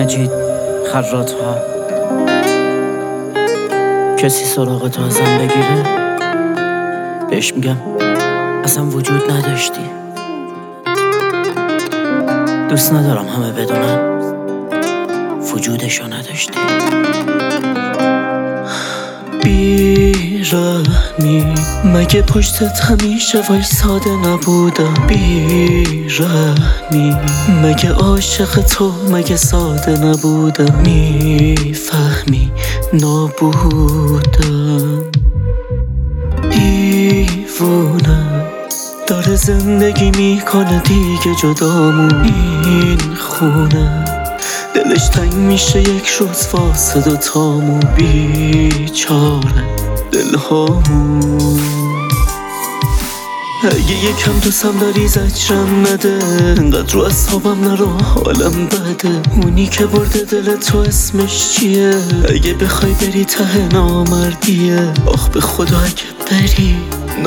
مجید خراط ها. کسی سراغ تو ازم بگیره بهش میگم اصلا وجود نداشتی. دوست ندارم همه بدونن وجودشو نداشتی. بی‌رحمی مگه پشتت همیشه وایساده نبودم؟ بی‌رحمی مگه عاشق تو مگه ساده نبودم؟ میفهمی نابودم. دیوونه داره زندگی میکنه دیگه جدامون. این خونه دلش تنگ میشه یک روز واسه دوتامون. بیچاره دلهامون. اگه یکم دوستم داری زجرم نده، انقدر رو اصحابم نرو حالم بده. اونی که برده دل تو اسمش چیه؟ اگه بخوای بری ته نامردیه. آخ به خدا اگه بری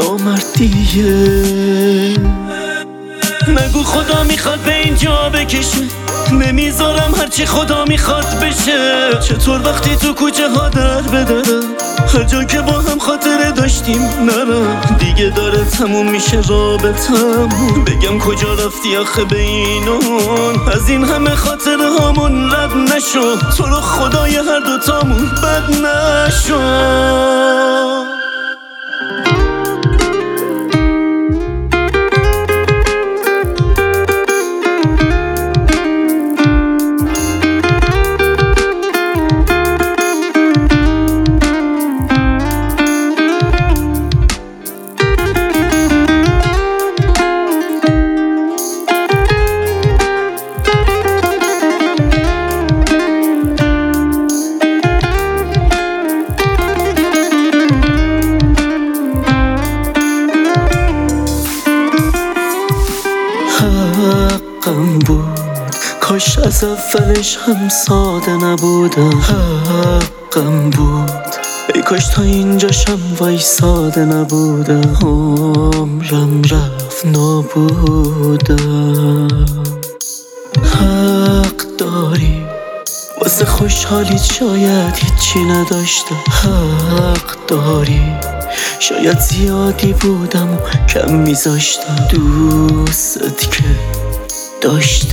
نامردیه. نگو خدا میخواد به اینجا بکشه، نمیذارم هرچی خدا میخواد بشه. چطور وقتی تو کوچه ها در بدرم، هر جا که با هم خاطره داشتیم نرم. دیگه داره تموم میشه رابطمون، بگم کجا رفتی آخه به اینون. از این همه خاطره هامون رد نشو، تو رو خدای هر دوتامون بد نشو. حقم بود کاش از اولش هم ساده نبودم. حقم بود ای کاش تا اینجاشم وایساده نبودم. عمرم رفت نابودم. حق داری واسه خوشحالیت شاید هیچی نداشتم. حق داری شاید زیادی بودم و کم میذاشتم. دوست که داشتم.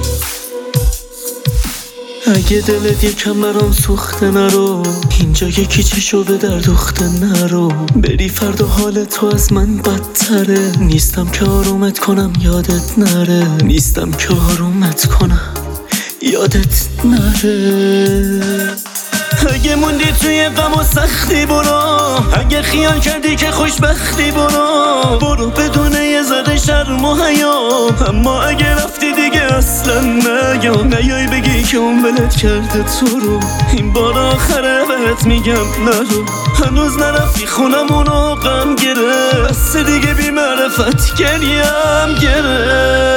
اگه دلت یکم برام سوخته نرو، اینجا یکی چشو به در دوخته نرو. بری فردا حال تو از من بدتره. نیستم که آرومت کنم یادت نره. نیستم که آرومت کنم یادت نره. اگه موندی توی غم و سختی برو، اگه خیال کردی که خوشبختی برو. برو بدون یه ذره شرم و حیا. اما اگه رفتی دیگه اصلا نیای بگی که اون ولت کرده تو رو. این بار آخره بهت میگم نرو. هنوز نرفتی خونمونو غم گرفت، بس دیگه بی معرفت گریم گرفت.